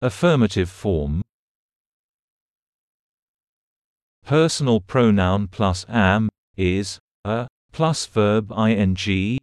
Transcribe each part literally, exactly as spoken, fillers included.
Affirmative form. Personal pronoun plus am is a plus verb ing.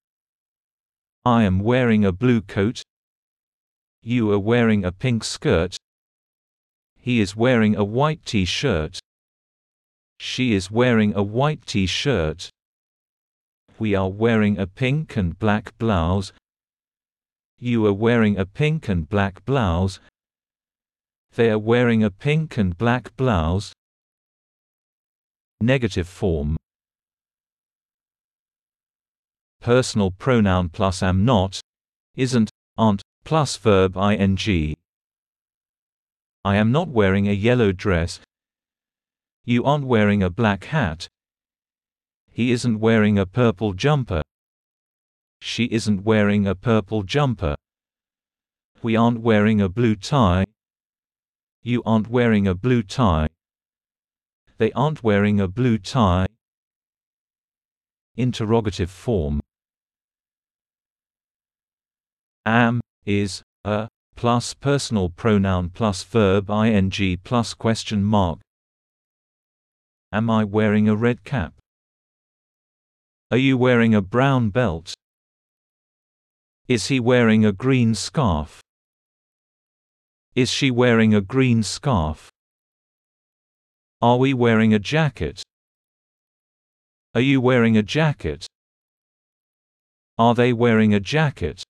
I am wearing a blue coat. You are wearing a pink skirt. He is wearing a white t-shirt. She is wearing a white t-shirt. We are wearing a pink and black blouse. You are wearing a pink and black blouse. They are wearing a pink and black blouse. Negative form. Personal pronoun plus am not, isn't, aren't, plus verb ing. I am not wearing a yellow dress. You aren't wearing a black hat. He isn't wearing a purple jumper. She isn't wearing a purple jumper. We aren't wearing a blue tie. You aren't wearing a blue tie. They aren't wearing a blue tie. Interrogative form. Am is a plus personal pronoun plus verb ing plus question mark. Am I wearing a red cap? Are you wearing a brown belt? Is he wearing a green scarf? Is she wearing a green scarf? Are we wearing a jacket? Are you wearing a jacket? Are they wearing a jacket?